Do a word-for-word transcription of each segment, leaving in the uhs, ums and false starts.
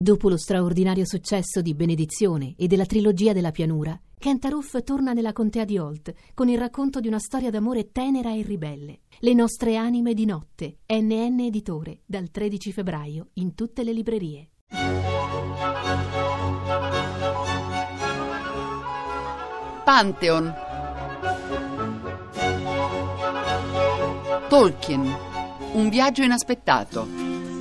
Dopo lo straordinario successo di Benedizione e della trilogia della pianura, Kent Aruf torna nella contea di Holt con il racconto di una storia d'amore tenera e ribelle. Le nostre anime di notte, N N Editore, dal tredici febbraio in tutte le librerie. Pantheon. Tolkien, un viaggio inaspettato.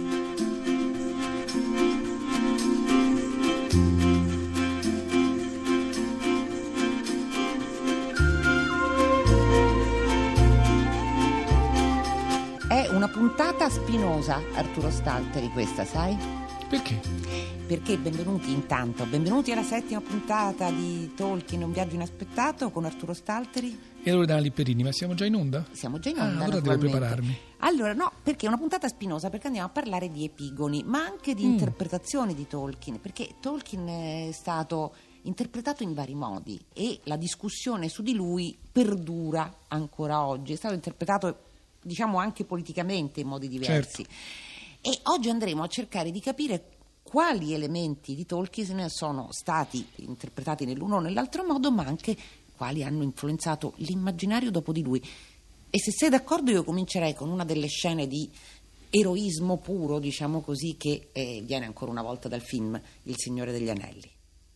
È una puntata spinosa, Arturo Stalteri, questa, sai? Perché? Perché benvenuti intanto, benvenuti alla settima puntata di Tolkien, un viaggio inaspettato con Arturo Stalteri e Loredana Lipperini, ma siamo già in onda? Siamo già in ah, onda, allora devo prepararmi. Allora no, perché è una puntata spinosa, perché andiamo a parlare di epigoni, ma anche di mm. interpretazioni di Tolkien, perché Tolkien è stato interpretato in vari modi e la discussione su di lui perdura ancora oggi. È stato interpretato, diciamo, anche politicamente in modi diversi. Certo. E oggi andremo a cercare di capire quali elementi di Tolkien sono stati interpretati nell'uno o nell'altro modo, ma anche quali hanno influenzato l'immaginario dopo di lui. E se sei d'accordo io comincerei con una delle scene di eroismo puro, diciamo così, che eh, viene ancora una volta dal film Il Signore degli Anelli.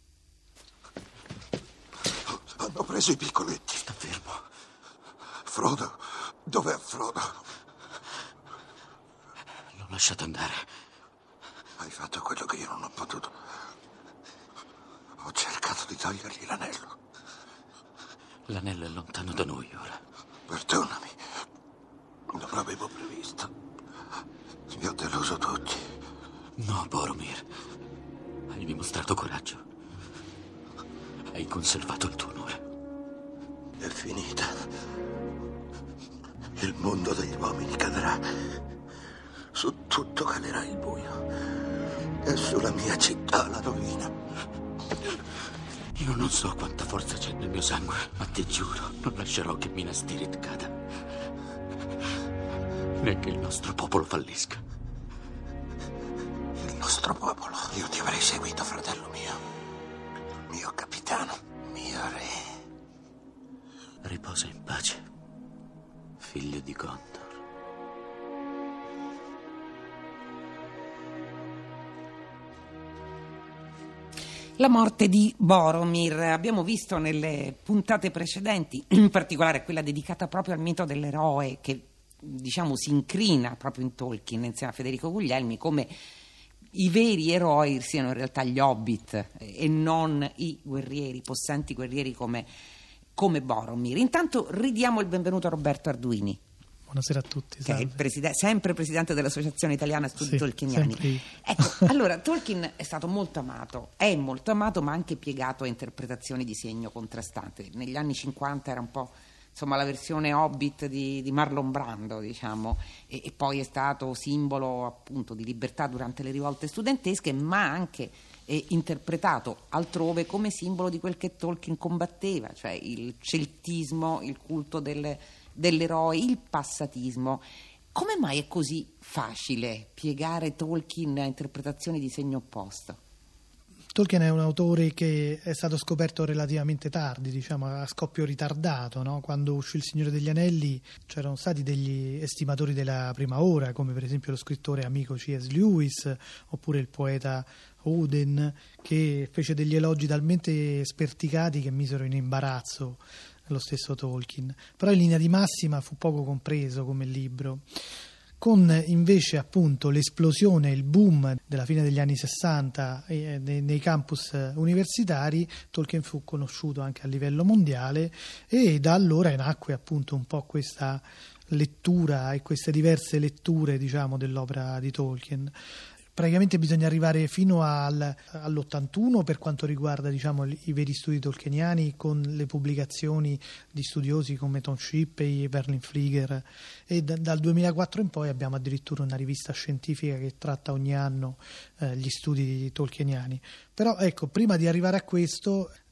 Hanno preso i piccoletti. Sta fermo. Frodo, dov'è Frodo? L'ho lasciato andare. Hai fatto quello che io non ho potuto. Ho cercato di togliergli l'anello. L'anello è lontano da noi ora. Perdonami. Non l'avevo previsto. Vi ho deluso tutti. No, Boromir. Hai dimostrato coraggio. Hai conservato il tuo onore. È finita. Il mondo degli uomini cadrà. Su tutto calerà il buio. E sulla mia città la rovina. Io non so quanta forza c'è nel mio sangue, ma ti giuro, non lascerò che Minas Tirith cada. Né che il nostro popolo fallisca. Il nostro popolo? Io ti avrei seguito, fratello mio. Mio capitano, mio re. Riposa in pace, figlio di Gondor. La morte di Boromir, abbiamo visto nelle puntate precedenti, in particolare quella dedicata proprio al mito dell'eroe, che diciamo si incrina proprio in Tolkien insieme a Federico Guglielmi, come i veri eroi siano in realtà gli hobbit e non i guerrieri, possenti guerrieri come, come Boromir. Intanto ridiamo il benvenuto a Roberto Arduini. Buonasera a tutti. Che è il preside- sempre presidente dell'Associazione Italiana Studi sì, Tolkieniani. Sempre. Ecco, allora Tolkien è stato molto amato, è molto amato, ma anche piegato a interpretazioni di segno contrastante. Negli anni cinquanta era un po', insomma, la versione Hobbit di, di Marlon Brando, diciamo, e, e poi è stato simbolo appunto di libertà durante le rivolte studentesche, ma anche eh, interpretato altrove come simbolo di quel che Tolkien combatteva, cioè il celtismo, il culto del dell'eroe, il passatismo. Come mai è così facile piegare Tolkien a interpretazioni di segno opposto? Tolkien è un autore che è stato scoperto relativamente tardi, diciamo a scoppio ritardato, no? Quando uscì Il Signore degli Anelli c'erano stati degli estimatori della prima ora, come per esempio lo scrittore amico C S Lewis oppure il poeta Auden, che fece degli elogi talmente sperticati che misero in imbarazzo lo stesso Tolkien, però in linea di massima fu poco compreso come libro. Con invece appunto l'esplosione, il boom della fine degli anni sessanta eh, nei, nei campus universitari, Tolkien fu conosciuto anche a livello mondiale e da allora nacque appunto un po' questa lettura e queste diverse letture, diciamo, dell'opera di Tolkien. Praticamente bisogna arrivare fino al, all'ottantuno per quanto riguarda, diciamo, i veri studi tolkieniani, con le pubblicazioni di studiosi come Tom Shippey, Verlin Flieger, e da, dal duemilaquattro in poi abbiamo addirittura una rivista scientifica che tratta ogni anno eh, gli studi tolkieniani. Però ecco, prima di arrivare a questo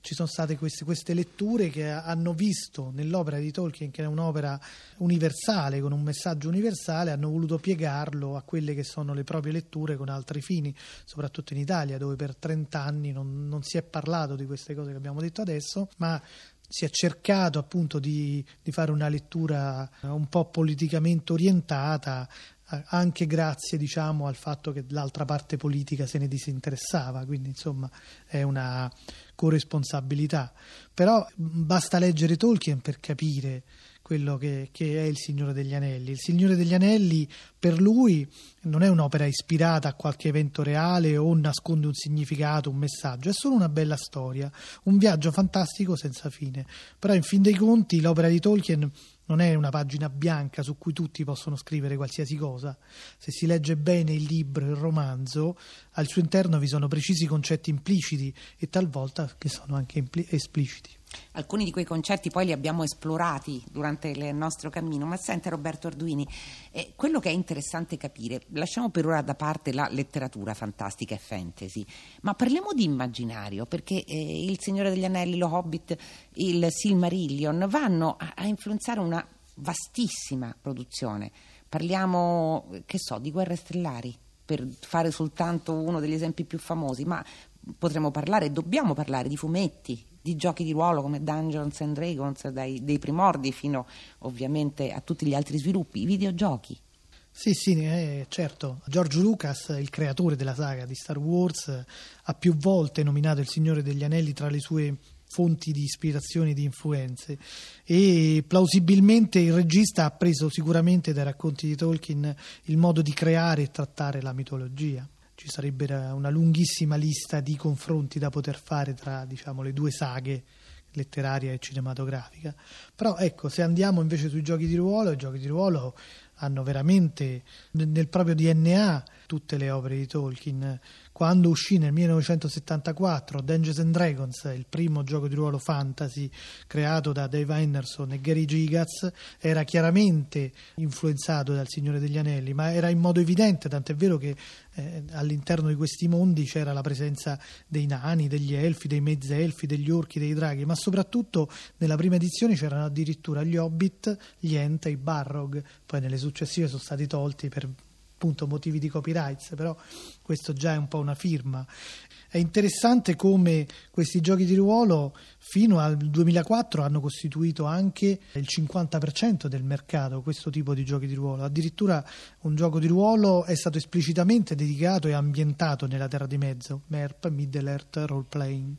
ci sono state queste, queste letture che hanno visto nell'opera di Tolkien, che è un'opera universale, con un messaggio universale, hanno voluto piegarlo a quelle che sono le proprie letture con altri fini, soprattutto in Italia, dove per trent'anni non, non si è parlato di queste cose che abbiamo detto adesso, ma si è cercato appunto di, di fare una lettura un po' politicamente orientata, anche grazie, diciamo, al fatto che l'altra parte politica se ne disinteressava, quindi insomma è una corresponsabilità. Però basta leggere Tolkien per capire quello che, che è Il Signore degli Anelli. Il Signore degli Anelli per lui non è un'opera ispirata a qualche evento reale o nasconde un significato, un messaggio, è solo una bella storia, un viaggio fantastico senza fine. Però in fin dei conti l'opera di Tolkien non è una pagina bianca su cui tutti possono scrivere qualsiasi cosa. Se si legge bene il libro, il romanzo, al suo interno vi sono precisi concetti impliciti e talvolta che sono anche impli- espliciti. Alcuni di quei concetti poi li abbiamo esplorati durante il nostro cammino, ma sente Roberto Arduini, eh, quello che è interessante capire, lasciamo per ora da parte la letteratura fantastica e fantasy, ma parliamo di immaginario, perché eh, Il Signore degli Anelli, Lo Hobbit, il Silmarillion vanno a, a influenzare una vastissima produzione. Parliamo, che so, di Guerre Stellari, per fare soltanto uno degli esempi più famosi, ma potremmo parlare, dobbiamo parlare di fumetti, di giochi di ruolo come Dungeons and Dragons, dai, dei primordi fino ovviamente a tutti gli altri sviluppi, i videogiochi. Sì, sì, eh, certo. George Lucas, il creatore della saga di Star Wars, ha più volte nominato Il Signore degli Anelli tra le sue fonti di ispirazioni e di influenze, e plausibilmente il regista ha preso sicuramente dai racconti di Tolkien il modo di creare e trattare la mitologia. Ci sarebbe una lunghissima lista di confronti da poter fare tra, diciamo, le due saghe, letteraria e cinematografica. Però ecco, se andiamo invece sui giochi di ruolo, i giochi di ruolo hanno veramente nel proprio D N A tutte le opere di Tolkien. Quando uscì nel millenovecentosettantaquattro Dungeons and Dragons, il primo gioco di ruolo fantasy creato da Dave Henderson e Gary Gygax, era chiaramente influenzato dal Signore degli Anelli, ma era in modo evidente, tant'è vero che eh, all'interno di questi mondi c'era la presenza dei nani, degli elfi, dei mezzelfi, degli orchi, dei draghi, ma soprattutto nella prima edizione c'erano addirittura gli hobbit, gli ent e i barrog. Poi nelle successive sono stati tolti per appunto motivi di copyrights, però questo già è un po' una firma. È interessante come questi giochi di ruolo fino al duemilaquattro hanno costituito anche il cinquanta per cento del mercato, questo tipo di giochi di ruolo. Addirittura un gioco di ruolo è stato esplicitamente dedicato e ambientato nella Terra di Mezzo, M E R P, Middle Earth Role Playing.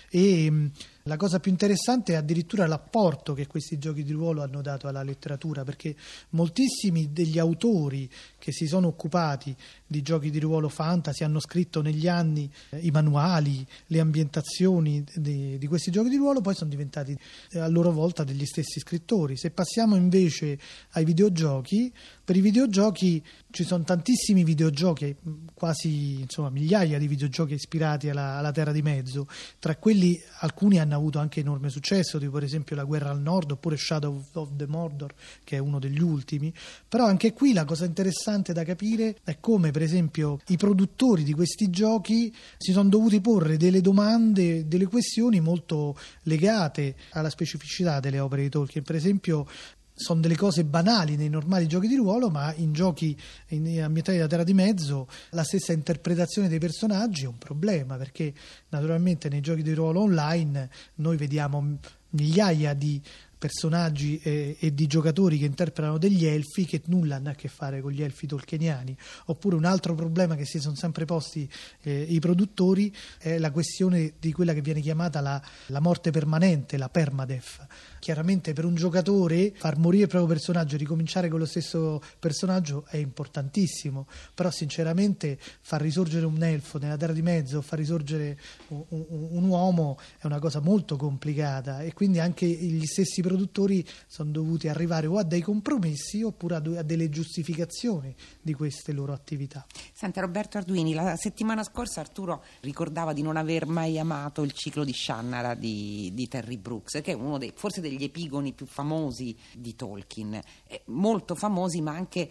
E la cosa più interessante è addirittura l'apporto che questi giochi di ruolo hanno dato alla letteratura, perché moltissimi degli autori che si sono occupati di giochi di ruolo fantasy hanno scritto negli anni eh, i manuali, le ambientazioni di, di questi giochi di ruolo, poi sono diventati eh, a loro volta degli stessi scrittori. Se passiamo invece ai videogiochi, per i videogiochi ci sono tantissimi videogiochi, quasi insomma migliaia di videogiochi ispirati alla, alla Terra di Mezzo. Tra quelli alcuni hanno avuto anche enorme successo, tipo per esempio La Guerra al Nord oppure Shadow of the Mordor, che è uno degli ultimi. Però anche qui la cosa interessante da capire è come per esempio i produttori di questi giochi si sono dovuti porre delle domande, delle questioni molto legate alla specificità delle opere di Tolkien. Per esempio sono delle cose banali nei normali giochi di ruolo, ma in giochi in ambientati da Terra di Mezzo la stessa interpretazione dei personaggi è un problema, perché naturalmente nei giochi di ruolo online noi vediamo migliaia di personaggi e, e di giocatori che interpretano degli elfi che nulla hanno a che fare con gli elfi tolkieniani. Oppure un altro problema che si sono sempre posti eh, i produttori è la questione di quella che viene chiamata la, la morte permanente, la permadeath. Chiaramente per un giocatore far morire il proprio personaggio e ricominciare con lo stesso personaggio è importantissimo, però sinceramente far risorgere un elfo nella Terra di Mezzo, far risorgere un, un, un uomo è una cosa molto complicata, e quindi anche gli stessi produttori sono dovuti arrivare o a dei compromessi oppure a, a delle giustificazioni di queste loro attività. Senta Roberto Arduini, la settimana scorsa Arturo ricordava di non aver mai amato il ciclo di Shannara di, di Terry Brooks, che è uno dei forse degli epigoni più famosi di Tolkien, eh, molto famosi ma anche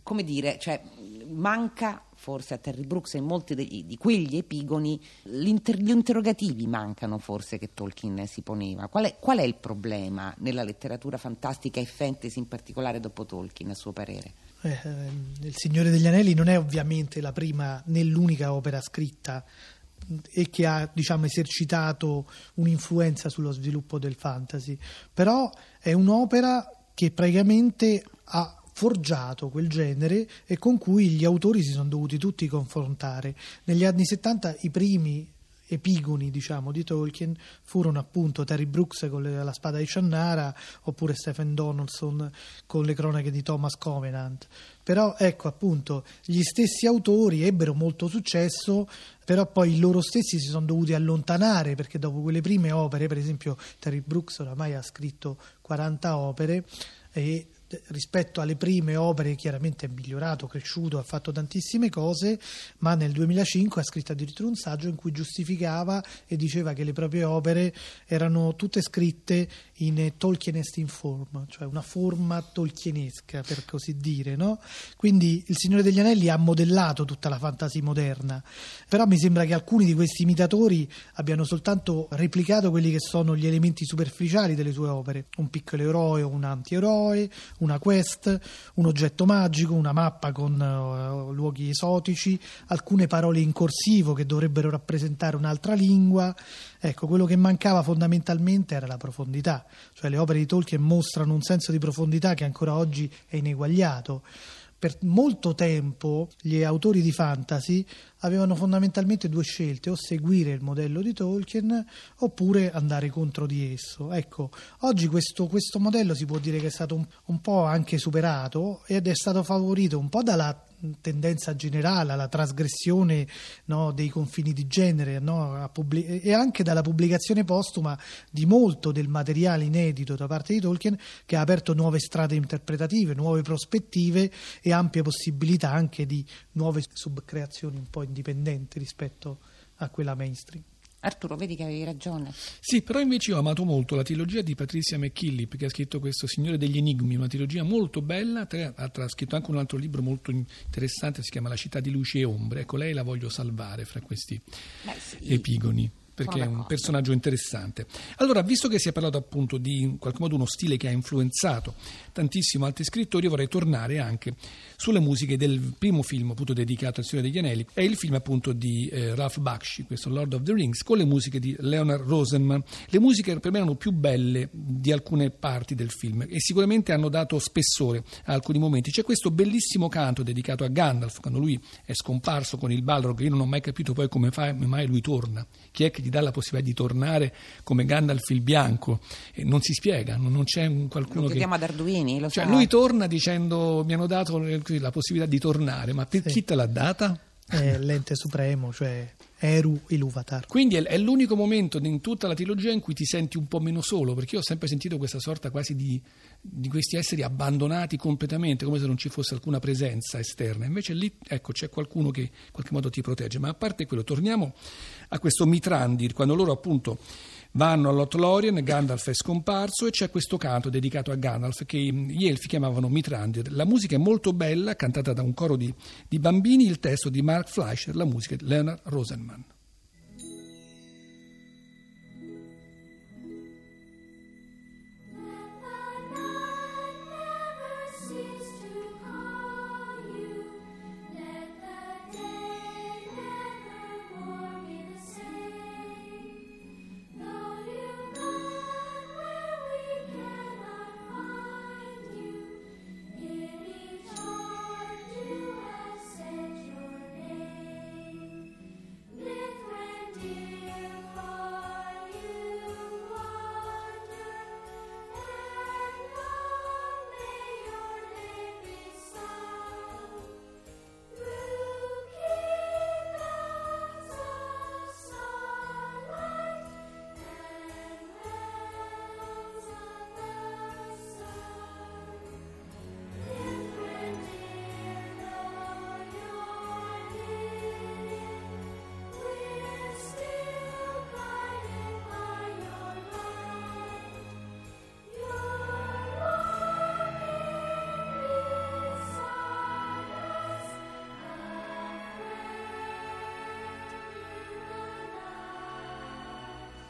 come dire, cioè manca forse a Terry Brooks e in molti di, di quegli epigoni l'inter, gli interrogativi mancano forse che Tolkien si poneva. Qual è, qual è il problema nella letteratura fantastica e fantasy in particolare dopo Tolkien, a suo parere? Eh, Il Signore degli Anelli non è ovviamente la prima né l'unica opera scritta e che ha, diciamo, esercitato un'influenza sullo sviluppo del fantasy, però è un'opera che praticamente ha forgiato quel genere e con cui gli autori si sono dovuti tutti confrontare. Negli anni settanta i primi epigoni, diciamo, di Tolkien furono appunto Terry Brooks con le, la spada di Shannara, oppure Stephen Donaldson con le cronache di Thomas Covenant. Però ecco, appunto, gli stessi autori ebbero molto successo, però poi loro stessi si sono dovuti allontanare, perché dopo quelle prime opere, per esempio Terry Brooks oramai ha scritto quaranta opere, e rispetto alle prime opere chiaramente è migliorato, cresciuto, ha fatto tantissime cose, ma nel duemilacinque ha scritto addirittura un saggio in cui giustificava e diceva che le proprie opere erano tutte scritte in Tolkienesque form, cioè una forma tolkienesca, per così dire, no? Quindi Il Signore degli Anelli ha modellato tutta la fantasy moderna, però mi sembra che alcuni di questi imitatori abbiano soltanto replicato quelli che sono gli elementi superficiali delle sue opere: un piccolo eroe o un antieroe, una quest, un oggetto magico, una mappa con uh, luoghi esotici, alcune parole in corsivo che dovrebbero rappresentare un'altra lingua. Ecco, quello che mancava fondamentalmente era la profondità, cioè le opere di Tolkien mostrano un senso di profondità che ancora oggi è ineguagliato. Per molto tempo gli autori di fantasy avevano fondamentalmente due scelte: o seguire il modello di Tolkien oppure andare contro di esso. Ecco, oggi questo, questo modello si può dire che è stato un, un po' anche superato ed è stato favorito un po' dalla tendenza generale alla trasgressione, no, dei confini di genere, no, a pubblic- e anche dalla pubblicazione postuma di molto del materiale inedito da parte di Tolkien, che ha aperto nuove strade interpretative, nuove prospettive e ampie possibilità anche di nuove subcreazioni un po' indipendenti rispetto a quella mainstream. Arturo, vedi che avevi ragione. Sì, però invece io ho amato molto la trilogia di Patricia McKillip, che ha scritto questo Signore degli Enigmi, una trilogia molto bella. Tra l'altro ha scritto anche un altro libro molto interessante, si chiama La città di luci e ombre. Ecco, lei la voglio salvare fra questi Beh, sì. epigoni, perché è un personaggio interessante. Allora, visto che si è parlato appunto di in qualche modo uno stile che ha influenzato tantissimo altri scrittori, io vorrei tornare anche sulle musiche del primo film appunto dedicato al Signore degli Anelli. È il film appunto di eh, Ralph Bakshi, questo Lord of the Rings, con le musiche di Leonard Rosenman. Le musiche per me erano più belle di alcune parti del film e sicuramente hanno dato spessore a alcuni momenti. C'è questo bellissimo canto dedicato a Gandalf quando lui è scomparso con il Balrog. Io non ho mai capito poi come, fa, come mai lui torna. Chi è che gli dà la possibilità di tornare come Gandalf il Bianco? E non si spiega, non c'è un qualcuno lo che... chiama Darduini, lo cioè, sa. lui torna dicendo mi hanno dato la possibilità di tornare, ma per sì. chi te l'ha data? È l'ente supremo, cioè Eru Ilúvatar. Quindi è, è l'unico momento in tutta la trilogia in cui ti senti un po' meno solo, perché io ho sempre sentito questa sorta quasi di, di questi esseri abbandonati completamente, come se non ci fosse alcuna presenza esterna. Invece lì, ecco, c'è qualcuno che in qualche modo ti protegge. Ma a parte quello, torniamo a questo Mithrandir, quando loro appunto vanno a Lothlórien, Gandalf è scomparso e c'è questo canto dedicato a Gandalf che gli elfi chiamavano Mithrandir. La musica è molto bella, cantata da un coro di, di bambini, il testo di Mark Fleischer, la musica di Leonard Rosenman. Let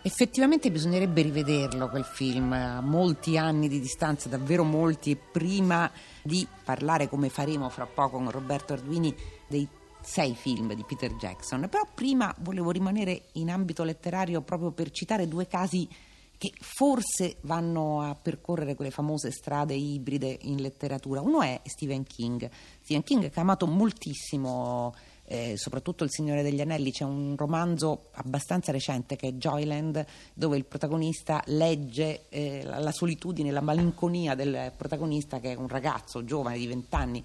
Effettivamente bisognerebbe rivederlo quel film, a molti anni di distanza, davvero molti, e prima di parlare, come faremo fra poco con Roberto Arduini, dei sei film di Peter Jackson. Però prima volevo rimanere in ambito letterario proprio per citare due casi che forse vanno a percorrere quelle famose strade ibride in letteratura. Uno è Stephen King, Stephen King che ha amato moltissimo, eh, soprattutto Il Signore degli Anelli. C'è un romanzo abbastanza recente che è Joyland, dove il protagonista legge eh, la, la solitudine, la malinconia del protagonista, che è un ragazzo giovane di vent'anni,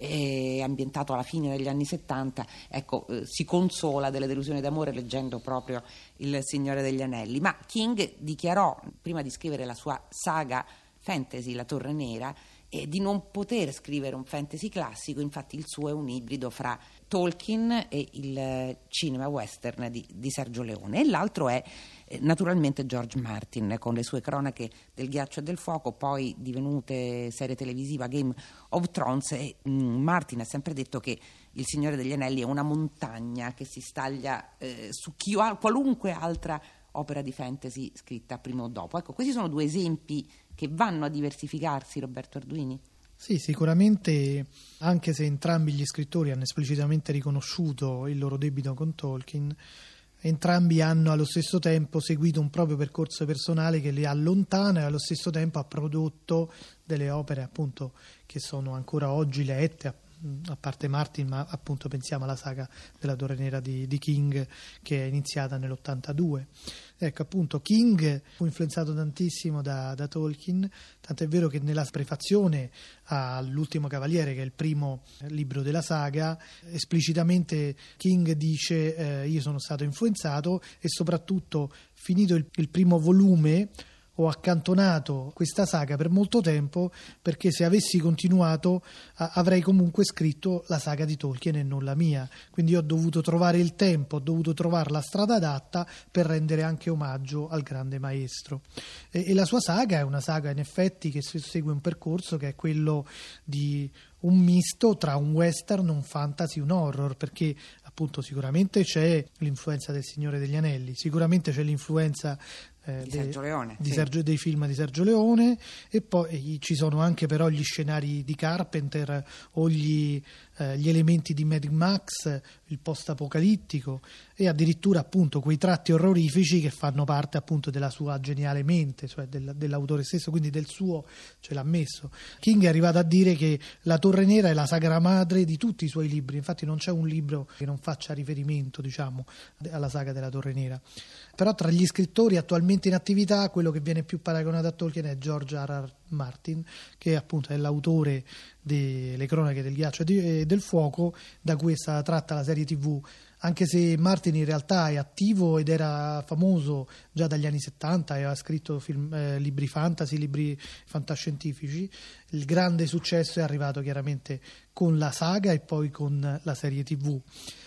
eh, ambientato alla fine degli anni settanta. Ecco, eh, si consola delle delusioni d'amore leggendo proprio Il Signore degli Anelli. Ma King dichiarò, prima di scrivere la sua saga fantasy La Torre Nera, e di non poter scrivere un fantasy classico. Infatti il suo è un ibrido fra Tolkien e il cinema western di, di Sergio Leone. E l'altro è eh, naturalmente George Martin, con le sue cronache del ghiaccio e del fuoco, poi divenute serie televisiva Game of Thrones. E mm, Martin ha sempre detto che Il Signore degli Anelli è una montagna che si staglia eh, su chi, qualunque altra opera di fantasy scritta prima o dopo. Ecco, questi sono due esempi che vanno a diversificarsi, Roberto Arduini? Sì, sicuramente, anche se entrambi gli scrittori hanno esplicitamente riconosciuto il loro debito con Tolkien, entrambi hanno allo stesso tempo seguito un proprio percorso personale che li allontana e allo stesso tempo ha prodotto delle opere appunto che sono ancora oggi lette, a parte Martin, ma appunto pensiamo alla saga della Torre Nera di, di King, che è iniziata nell'ottantadue. Ecco, appunto King fu influenzato tantissimo da, da Tolkien, tant'è vero che nella prefazione all'Ultimo Cavaliere, che è il primo libro della saga, esplicitamente King dice eh, io sono stato influenzato e soprattutto finito il, il primo volume ho accantonato questa saga per molto tempo, perché se avessi continuato a, avrei comunque scritto la saga di Tolkien e non la mia. Quindi ho dovuto trovare il tempo, ho dovuto trovare la strada adatta per rendere anche omaggio al grande maestro. E, e la sua saga è una saga in effetti che segue un percorso che è quello di un misto tra un western, un fantasy, un horror, perché appunto sicuramente c'è l'influenza del Signore degli Anelli, sicuramente c'è l'influenza Eh, di Sergio Leone, di sì. Sergio, dei film di Sergio Leone, e poi ci sono anche però gli scenari di Carpenter o gli, eh, gli elementi di Mad Max, il post-apocalittico, e addirittura appunto quei tratti orrorifici che fanno parte appunto della sua geniale mente, cioè del, dell'autore stesso, quindi del suo, ce l'ha messo. King è arrivato a dire che La Torre Nera è la sagra madre di tutti i suoi libri, infatti non c'è un libro che non faccia riferimento, diciamo, alla saga della Torre Nera. Però tra gli scrittori attualmente in attività quello che viene più paragonato a Tolkien è George R R. Martin, che appunto è l'autore delle cronache del ghiaccio e del fuoco, da cui è stata tratta la serie tivù, anche se Martin in realtà è attivo ed era famoso già dagli anni settanta e aveva scritto film, eh, libri fantasy, libri fantascientifici. Il grande successo è arrivato chiaramente con la saga e poi con la serie tivù,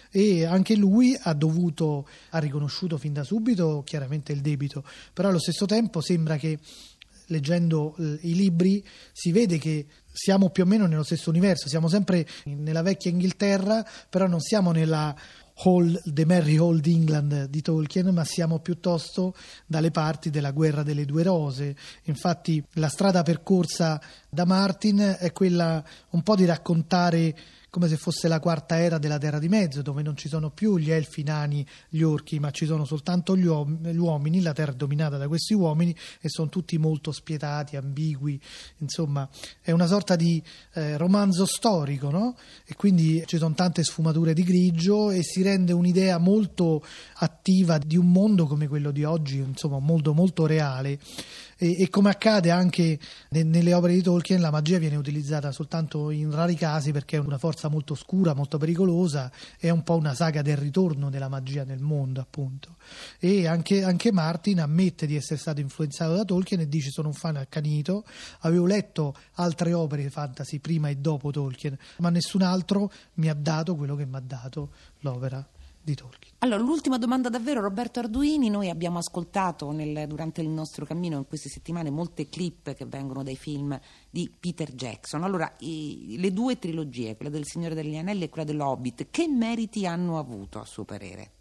e anche lui ha dovuto, ha riconosciuto fin da subito chiaramente il debito, però allo stesso tempo sembra che leggendo i libri si vede che siamo più o meno nello stesso universo, siamo sempre nella vecchia Inghilterra, però non siamo nella Hall, The Merry Old England di Tolkien, ma siamo piuttosto dalle parti della Guerra delle Due Rose. Infatti la strada percorsa da Martin è quella un po' di raccontare come se fosse la quarta era della Terra di Mezzo, dove non ci sono più gli elfi, i nani, gli orchi, ma ci sono soltanto gli, uom- gli uomini, la Terra è dominata da questi uomini e sono tutti molto spietati, ambigui, insomma è una sorta di eh, romanzo storico, no? E quindi ci sono tante sfumature di grigio e si rende un'idea molto attiva di un mondo come quello di oggi, insomma molto molto reale. E, e come accade anche ne, nelle opere di Tolkien, la magia viene utilizzata soltanto in rari casi, perché è una forza molto oscura, molto pericolosa, è un po' una saga del ritorno della magia nel mondo, appunto. E anche, anche Martin ammette di essere stato influenzato da Tolkien e dice: sono un fan accanito, avevo letto altre opere fantasy prima e dopo Tolkien, ma nessun altro mi ha dato quello che mi ha dato l'opera di Tolkien. Allora, l'ultima domanda davvero, Roberto Arduini. Noi abbiamo ascoltato nel, durante il nostro cammino in queste settimane molte clip che vengono dai film di Peter Jackson. Allora, i, le due trilogie, quella del Signore degli Anelli e quella dell'Hobbit, che meriti hanno avuto a suo parere?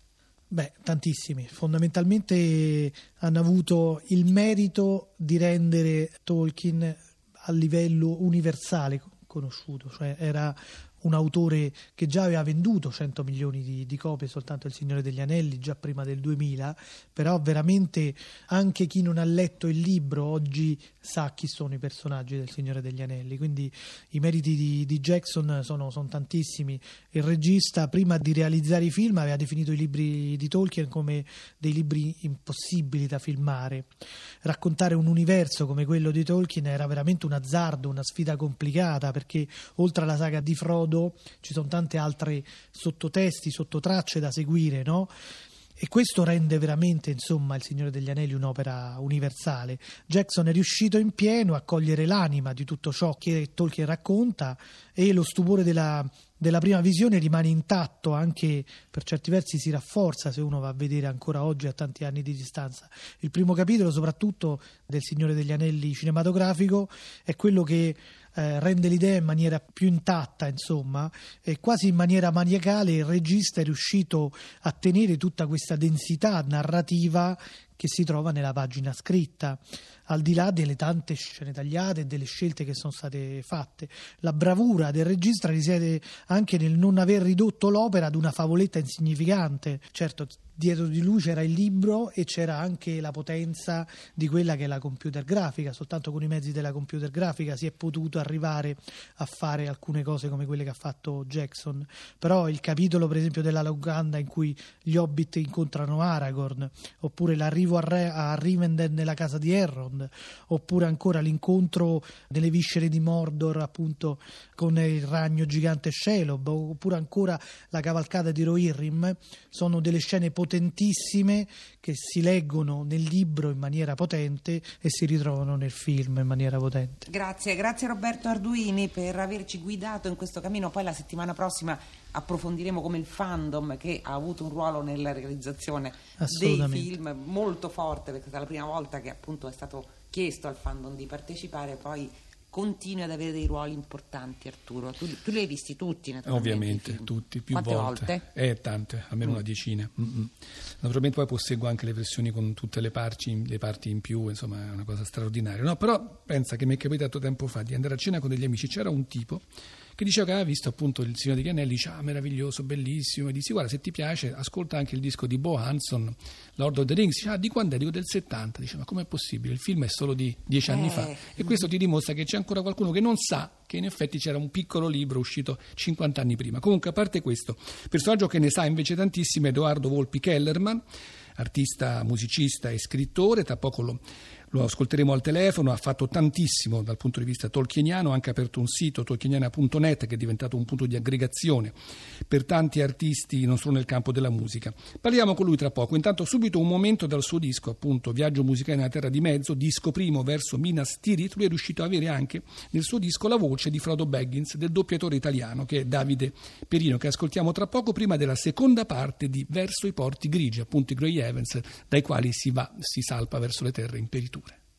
Beh, tantissimi. Fondamentalmente hanno avuto il merito di rendere Tolkien a livello universale conosciuto, cioè era un autore che già aveva venduto cento milioni di, di copie soltanto Il Signore degli Anelli già prima del duemila, però veramente anche chi non ha letto il libro oggi sa chi sono i personaggi del Signore degli Anelli, quindi i meriti di, di Jackson sono, sono tantissimi. Il regista prima di realizzare i film aveva definito i libri di Tolkien come dei libri impossibili da filmare. Raccontare un universo come quello di Tolkien era veramente un azzardo, una sfida complicata, perché oltre alla saga di Frodo ci sono tante altre sottotesti, sottotracce da seguire, no? E questo rende veramente, insomma, Il Signore degli Anelli un'opera universale. Jackson è riuscito in pieno a cogliere l'anima di tutto ciò che Tolkien racconta, e lo stupore della, della prima visione rimane intatto, anche per certi versi si rafforza se uno va a vedere ancora oggi a tanti anni di distanza. Il primo capitolo, soprattutto del Signore degli Anelli cinematografico, è quello che Eh, rende l'idea in maniera più intatta, insomma, e quasi in maniera maniacale il regista è riuscito a tenere tutta questa densità narrativa che si trova nella pagina scritta, al di là delle tante scene tagliate e delle scelte che sono state fatte. La bravura del regista risiede anche nel non aver ridotto l'opera ad una favoletta insignificante. Certo, dietro di lui c'era il libro e c'era anche la potenza di quella che è la computer grafica. Soltanto con i mezzi della computer grafica si è potuto arrivare a fare alcune cose come quelle che ha fatto Jackson. Però il capitolo, per esempio, della Loganda in cui gli Hobbit incontrano Aragorn, oppure l'arrivo a, Re- a Rivendell nella casa di Elrond, oppure ancora l'incontro nelle viscere di Mordor appunto con il ragno gigante Shelob, oppure ancora la cavalcata di Rohirrim, sono delle scene potentissime che si leggono nel libro in maniera potente e si ritrovano nel film in maniera potente. Grazie, grazie Roberto Arduini per averci guidato in questo cammino. Poi la settimana prossima approfondiremo come il fandom, che ha avuto un ruolo nella realizzazione dei film molto forte, perché è la prima volta che appunto è stato chiesto al fandom di partecipare, poi continui ad avere dei ruoli importanti. Arturo, tu, tu li hai visti tutti naturalmente? Ovviamente, tutti, più Quante volte. volte? Eh, tante, almeno mm. una decina. Mm-mm. Naturalmente poi posseggo anche le versioni con tutte le parti, le parti in più, insomma è una cosa straordinaria. No, però pensa che mi è capitato tempo fa di andare a cena con degli amici, c'era un tipo che diceva che aveva visto appunto Il Signore degli Anelli, dice ah meraviglioso, bellissimo, e dissi guarda se ti piace ascolta anche il disco di Bo Hanson, Lord of the Rings, dice ah di quando è? Dico del settanta, dice ma com'è possibile, il film è solo di dieci anni eh. fa, e questo ti dimostra che c'è ancora qualcuno che non sa che in effetti c'era un piccolo libro uscito cinquanta anni prima. Comunque a parte questo, personaggio che ne sa invece tantissimo è Edoardo Volpi Kellerman, artista, musicista e scrittore, tra poco lo Lo ascolteremo al telefono, ha fatto tantissimo dal punto di vista tolkieniano, ha anche aperto un sito tolkieniana punto net che è diventato un punto di aggregazione per tanti artisti non solo nel campo della musica. Parliamo con lui tra poco, intanto subito un momento dal suo disco appunto Viaggio musicale nella terra di mezzo, disco primo verso Minas Tirith. Lui è riuscito ad avere anche nel suo disco la voce di Frodo Baggins, del doppiatore italiano che è Davide Perino, che ascoltiamo tra poco prima della seconda parte di Verso i porti grigi, appunto i Grey Heavens dai quali si va, si salpa verso le terre imperiture.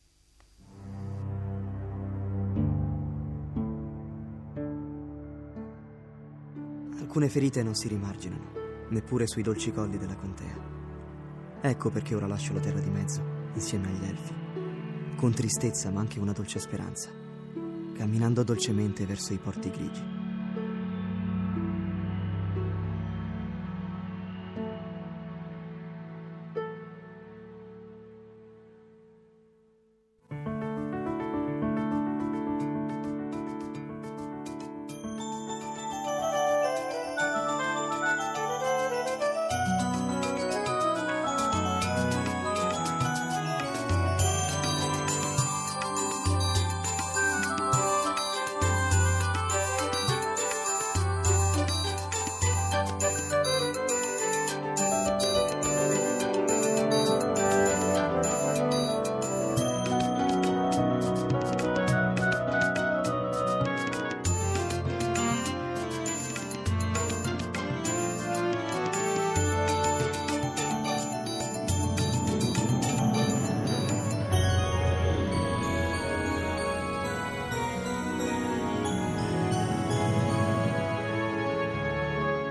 Alcune ferite non si rimarginano, neppure sui dolci colli della contea. Ecco perché ora lascio la terra di mezzo, insieme agli elfi, con tristezza ma anche una dolce speranza, camminando dolcemente verso i porti grigi.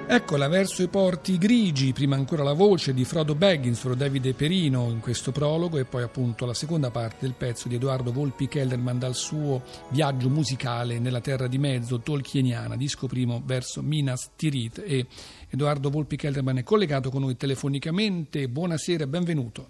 Eccola, verso i porti grigi, prima ancora la voce di Frodo Baggins, Fro Davide Perino in questo prologo e poi appunto la seconda parte del pezzo di Edoardo Volpi Kellerman dal suo viaggio musicale nella terra di mezzo tolkieniana, disco primo verso Minas Tirith. E Edoardo Volpi Kellerman è collegato con noi telefonicamente. Buonasera, benvenuto.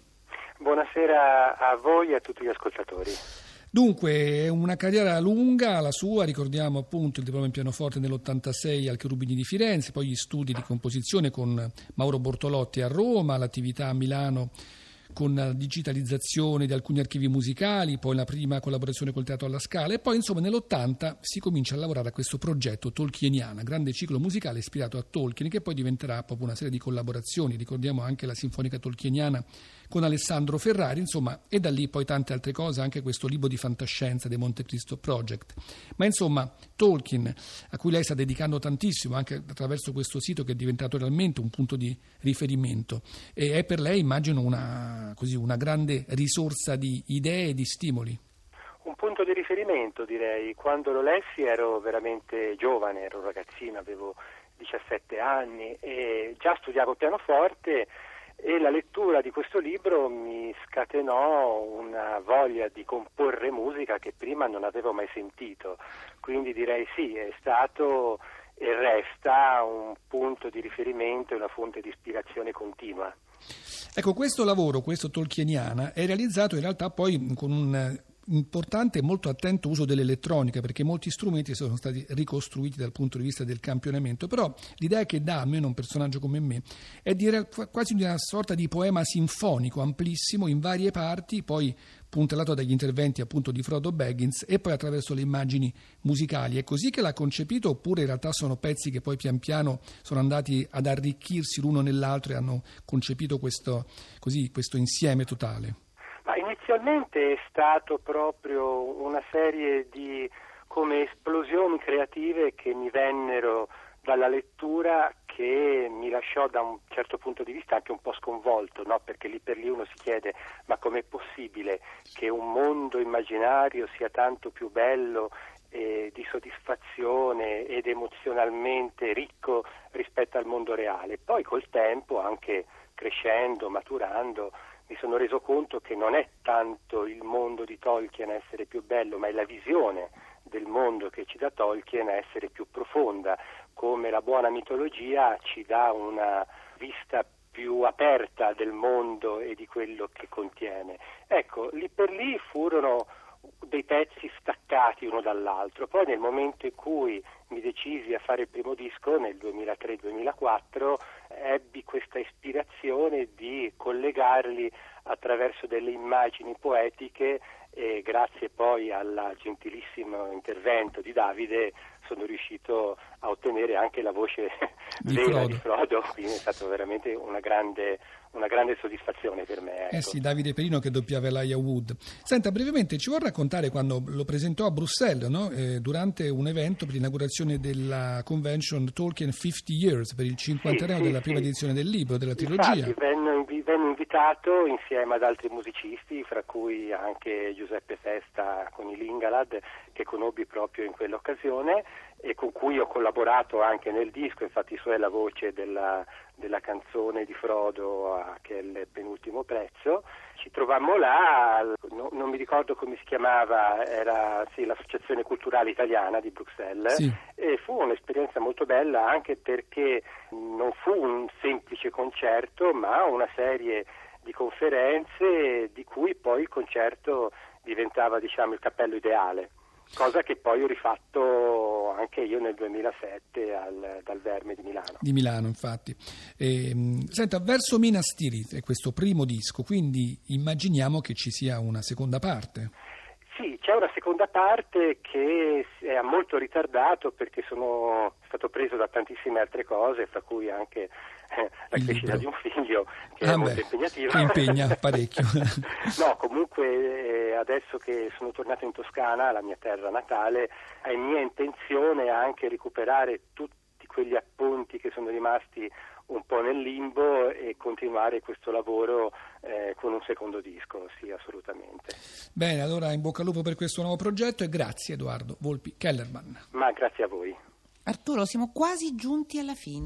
Buonasera a voi e a tutti gli ascoltatori. Dunque, è una carriera lunga la sua, ricordiamo appunto il diploma in pianoforte nell'ottantasei al Cherubini di Firenze, poi gli studi di composizione con Mauro Bortolotti a Roma, l'attività a Milano con la digitalizzazione di alcuni archivi musicali, poi la prima collaborazione col Teatro alla Scala e poi insomma nell'ottanta si comincia a lavorare a questo progetto Tolkieniana, grande ciclo musicale ispirato a Tolkien che poi diventerà proprio una serie di collaborazioni, ricordiamo anche la Sinfonica Tolkieniana con Alessandro Ferrari, insomma, e da lì poi tante altre cose, anche questo libro di fantascienza dei Monte Cristo Project. Ma insomma, Tolkien, a cui lei sta dedicando tantissimo, anche attraverso questo sito che è diventato realmente un punto di riferimento, e è per lei, immagino, una, così, una grande risorsa di idee e di stimoli. Un punto di riferimento, direi. Quando lo lessi ero veramente giovane, ero un ragazzino, avevo diciassette anni e già studiavo pianoforte. E la lettura di questo libro mi scatenò una voglia di comporre musica che prima non avevo mai sentito, quindi direi sì, è stato e resta un punto di riferimento e una fonte di ispirazione continua. Ecco, questo lavoro, questo Tolkieniana, è realizzato in realtà poi con un importante e molto attento uso dell'elettronica, perché molti strumenti sono stati ricostruiti dal punto di vista del campionamento, però l'idea che dà, almeno un personaggio come me, è di quasi una sorta di poema sinfonico amplissimo in varie parti, poi puntellato dagli interventi appunto di Frodo Baggins e poi attraverso le immagini musicali. È così che l'ha concepito oppure in realtà sono pezzi che poi pian piano sono andati ad arricchirsi l'uno nell'altro e hanno concepito questo, così, questo insieme totale? Ma inizialmente è stato proprio una serie di come esplosioni creative che mi vennero dalla lettura, che mi lasciò da un certo punto di vista anche un po' sconvolto, no? Perché lì per lì uno si chiede ma com'è possibile che un mondo immaginario sia tanto più bello eh, di soddisfazione ed emozionalmente ricco rispetto al mondo reale. Poi col tempo, anche crescendo, maturando, mi sono reso conto che non è tanto il mondo di Tolkien a essere più bello, ma è la visione del mondo che ci dà Tolkien a essere più profonda, come la buona mitologia ci dà una vista più aperta del mondo e di quello che contiene. Ecco, lì per lì furono dei pezzi staccati uno dall'altro. Poi nel momento in cui mi decisi a fare il primo disco, nel duemilatré duemilaquattro, ebbi questa ispirazione di collegarli attraverso delle immagini poetiche e grazie poi al gentilissimo intervento di Davide sono riuscito a ottenere anche la voce di vera Frodo. di Frodo, quindi è stata veramente una grande, una grande soddisfazione per me. Ecco. Eh sì, Davide Perino che doppiava Elijah Wood. Senta, brevemente ci vuol raccontare quando lo presentò a Bruxelles, no? eh, durante un evento per l'inaugurazione della convention Tolkien cinquanta Years, per il cinquantenario sì, sì, della prima sì. edizione del libro, della trilogia. Infatti, venne, venne invitato insieme ad altri musicisti, fra cui anche Giuseppe Festa con i Lingalad, che conobbi proprio in quell'occasione e con cui ho collaborato anche nel disco, infatti su è la voce della, della canzone di Frodo, a, che è il penultimo prezzo. Ci trovammo là, no, non mi ricordo come si chiamava, era sì, l'Associazione Culturale Italiana di Bruxelles, sì. E fu un'esperienza molto bella anche perché non fu un semplice concerto, ma una serie di conferenze di cui poi il concerto diventava, diciamo, il cappello ideale. Cosa che poi ho rifatto anche io nel duemilasette al, dal Verme di Milano. Di Milano, infatti. E, senta, verso Minas Tirith è questo primo disco, quindi immaginiamo che ci sia una seconda parte. Sì, c'è una seconda parte che è molto ritardato perché sono stato preso da tantissime altre cose, fra cui anche eh, la Il crescita libro. di un figlio che Ah è beh, molto impegnativa. che impegna parecchio. No, comunque eh, adesso che sono tornato in Toscana, la mia terra natale, è mia intenzione anche recuperare tutti quegli appunti che sono rimasti un po' nel limbo e continuare questo lavoro eh, con un secondo disco, sì, assolutamente. Bene, allora in bocca al lupo per questo nuovo progetto e grazie Edoardo Volpi Kellerman. Ma grazie a voi. Arturo, siamo quasi giunti alla fine.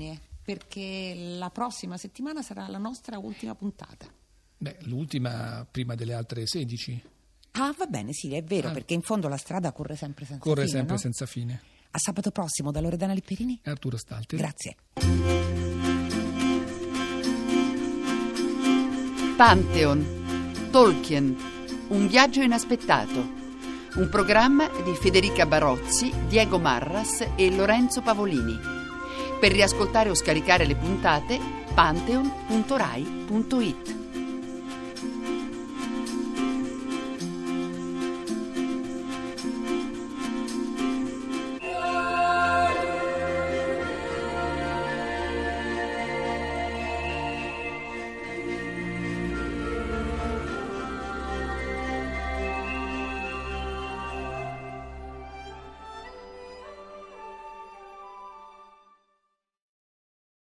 perché la prossima settimana sarà la nostra ultima puntata. Beh, l'ultima prima delle altre sedici. Ah, va bene, sì, è vero, Ah. perché in fondo la strada corre sempre senza Corre fine, sempre no? senza fine. A sabato prossimo da Loredana Lipperini e Arturo Stalteri. Grazie. Pantheon, Tolkien, un viaggio inaspettato. Un programma di Federica Barozzi, Diego Marras e Lorenzo Pavolini. Per riascoltare o scaricare le puntate, pantheon punto rai punto it.